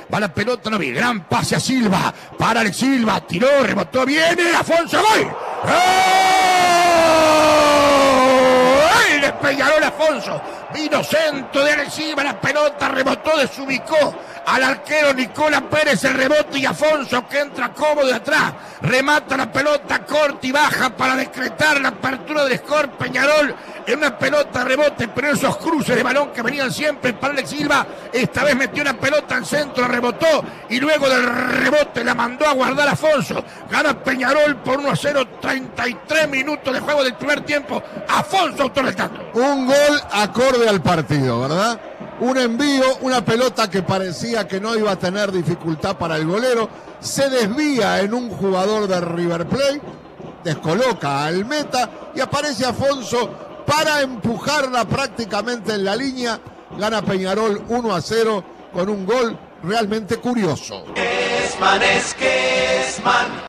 Va la pelota, no vi. Gran pase a Silva. Para Alex Silva. Tiró, rebotó. Viene Afonso. ¡Gol! ¡Gol! De Peñarol Afonso. Vino centro de Alex Silva. La pelota rebotó, desubicó al arquero Nicolás Pérez. El rebote y Afonso, que entra cómodo de atrás. Remata la pelota corta y baja para decretar la apertura del score. Peñarol en una pelota rebote, pero esos cruces de balón que venían siempre para Alex Silva, esta vez metió una pelota al centro, rebotó y luego del rebote la mandó a guardar Afonso. Gana Peñarol por 1-0, 33 minutos de juego del primer tiempo. Afonso, autor del tanto. Un gol acorde al partido, ¿verdad? Un envío, una pelota que parecía que no iba a tener dificultad para el golero, se desvía en un jugador de River Plate, descoloca al meta y aparece Afonso para empujarla prácticamente en la línea. Gana Peñarol 1-0 con un gol realmente curioso. Es man.